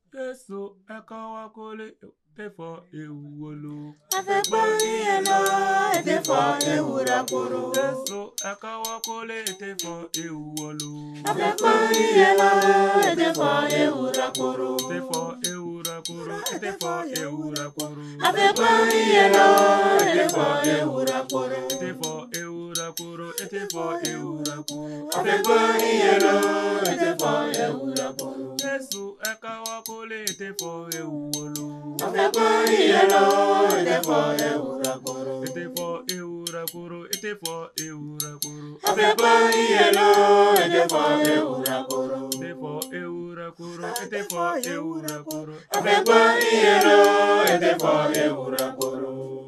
Yesu ekawa kole tefo ewolo. Afekpo iyelo etefo ewura koro. Yesu ekawa kole tefo ewolo. Afekpo iyelo etefo ewura koro. Tefo ewura koro. Tefo ewura koro. Afekpo iyelo etefo ewura koro. Tefo ewura koro. Tefo ewura koro. Afekpo iyelo etefo ewura koro. Yesu ekawa kole tefo ewolo. Afekpo iyelo etefo ewura koro. Tefo ewura koro. Tefo ewura koro. Afekpo iyelo etefo ewura koro. Tefo ewura koro. Tefo ewura koro. Afekpo iyelo etefo ewura koro.